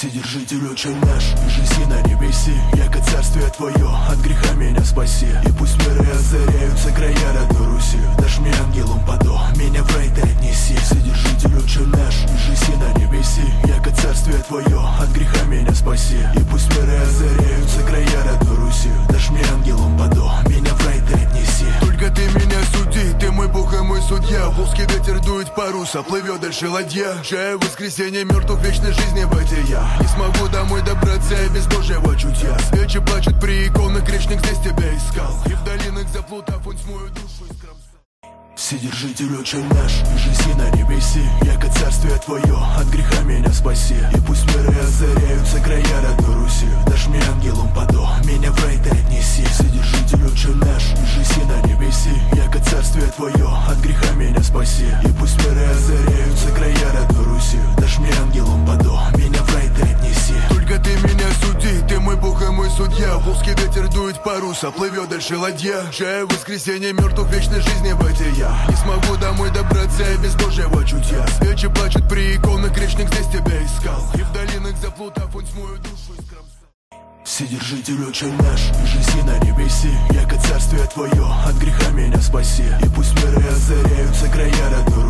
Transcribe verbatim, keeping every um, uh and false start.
Вседержитель очень наш, и жизни на небеси, яко царствие твое, от греха меня спаси. И пусть миры озаряются края родной Руси, дашь мне ангелом подо, меня в рай ты отнеси. Вседержитель очень наш, и жизни на небеси, яко царствие твое, от греха меня спаси. И пусть миры озаряются края родной Руси, дашь мне ангелом подо, меня в рай ты отнеси. Только ты меня суди, ты мой Бог и мой судья. Волжский ветер дует паруса, плывет дальше ладья. Чая воскресенье мертвых вечной жизни бытия. Не смогу домой добраться я без Божьего чутья. Свечи плачут при иконах, грешник здесь тебя искал. И в долинах заплутав он смою душу из кромса. Вседержитель очень наш, и жизни на небеси, яко царствие твое, от греха меня спаси. И пусть миры озаряются края родной Руси, дашь мне ангелом подо, меня в рай ты отнеси. Вседержитель очень наш, и жизни на небеси, яко царствие твое, от греха меня спаси. И пусть миры озаряются края родной Руси, дашь мне ангелом подо, меня в рай ты отнеси. Только ты меня суди, ты мой Бог и мой судья. Волжский ветер дует паруса, плывет дальше ладья. Чая воскресенье мертвых вечной жизни бытия. Не смогу домой добраться я без Божьего чутья. Свечи плачут при иконах, грешник здесь тебя искал. И в долинах заплутав он смою душу из кромса. Вседержитель очень наш, и жизни на небеси, яко царствие твое, от греха меня спаси. И пусть миры озаряются края родной